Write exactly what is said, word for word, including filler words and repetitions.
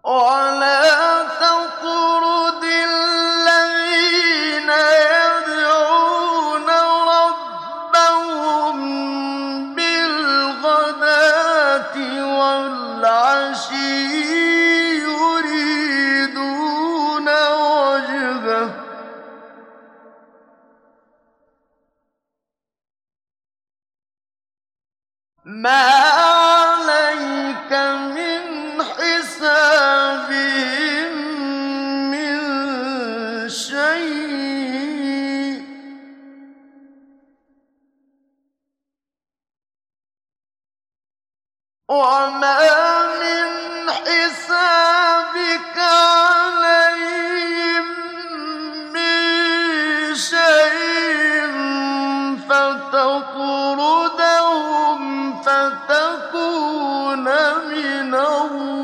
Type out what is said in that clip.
وَلَا تَطْرُدِ الَّذِينَ يَدْعُونَ رَبَّهُم بِالْغَدَاةِ وَالْعَشِيِّ يُرِيدُونَ وَجْهَهُ ۖ مَا عَلَيْكَ مِنْ حِسَابِهِم مِّن شَيْءٍ ۚ وَمَا مِنْ حِسَابِكَ عَلَيْهِم مِّن شَيْءٍ فَتَطْرُدَهُمْ فَتَكُونَ مِنَ